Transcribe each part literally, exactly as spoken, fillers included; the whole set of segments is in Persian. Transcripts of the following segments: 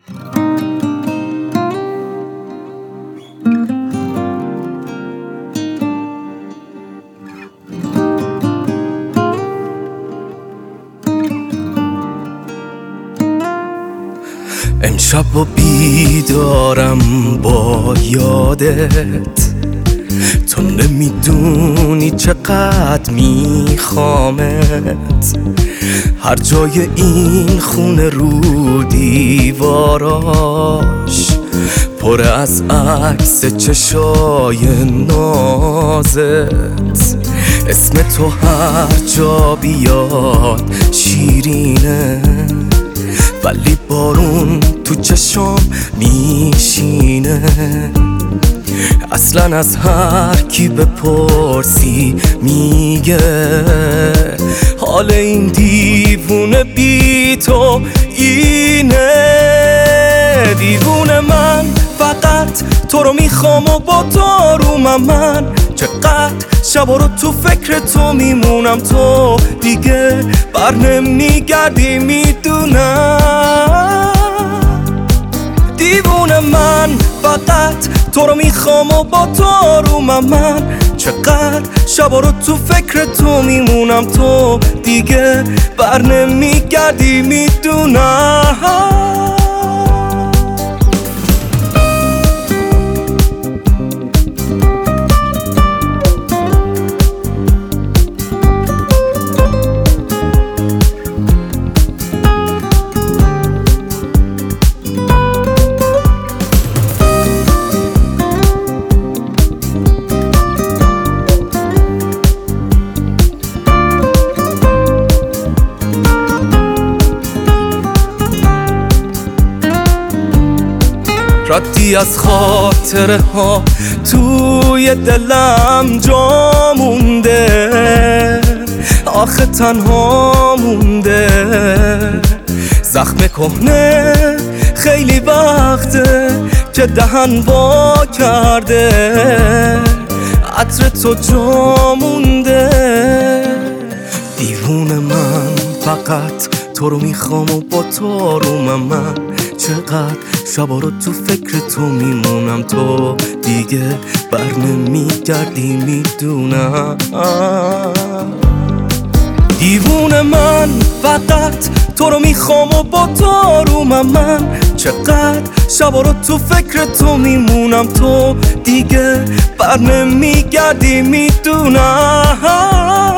امشب و بیدارم با یادت، تو نمیدونی چقدر میخوامت. هر جای این خونه رو دیواراش پر از عکس چشای نازت. اسم تو هر جا بیاد شیرینه، ولی بارون تو چشام میشینه. اصلا از هر کی بپرسی میگه حال این دیوونه بی تو اینه. دیوونه من فقط تو رو میخوام و با تو آرومم. من چقدر شبا رو تو فکر تو میمونم، تو دیگه بر نمیگردی میدونم. دیوونه من فقط تو رو میخوام و با تو آرومم. من چقدر شبا رو تو فکر تو میمونم، تو دیگه بر نمیگردی میدونم. ردی از خاطره ها توی دلم جا مونده، آخه تنها مونده. زخم کهنه خیلی وقته که دهن وا کرده، عطر تو جا مونده. دیوونه من فقط تو رو میخوام و با تو آرومم. من چقدر شبا رو تو فکر تو میمونم، تو دیگه بر نمیگردی میدونم. دیوونه من فقط تو رو میخوام و با تو آرومم. من چقدر شبا رو تو فکر تو میمونم، تو دیگه بر نمیگردی میدونم.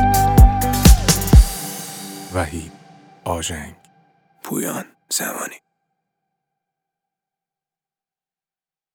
وحید آژنگ، پویان زمانی.